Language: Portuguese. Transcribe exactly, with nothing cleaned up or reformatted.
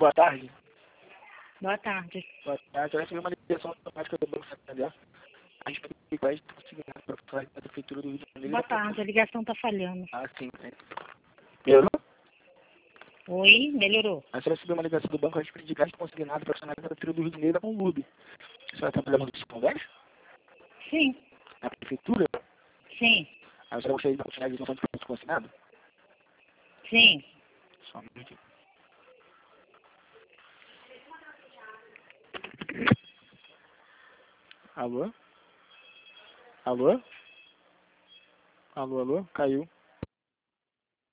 boa tarde. Boa tarde. Boa tarde. Eu recebi uma ligação automática do Banco Santander. A gente vai ter crédito consignado para fazer a prefeitura do Rio de Janeiro. Boa tarde, a ligação está falhando. Ah, sim. sim. Melhorou? Oi, melhorou. A senhora recebeu uma ligação do banco a respeito de crédito consignado para funcionar da prefeitura do Rio de Janeiro com o L U B. A senhora está trabalhando nesse convênio? Sim, Na prefeitura? sim, A senhora gostaria de continuar a isenção de crédito consignado? sim. Só um minutinho. Alô? Alô? Alô, alô? Caiu.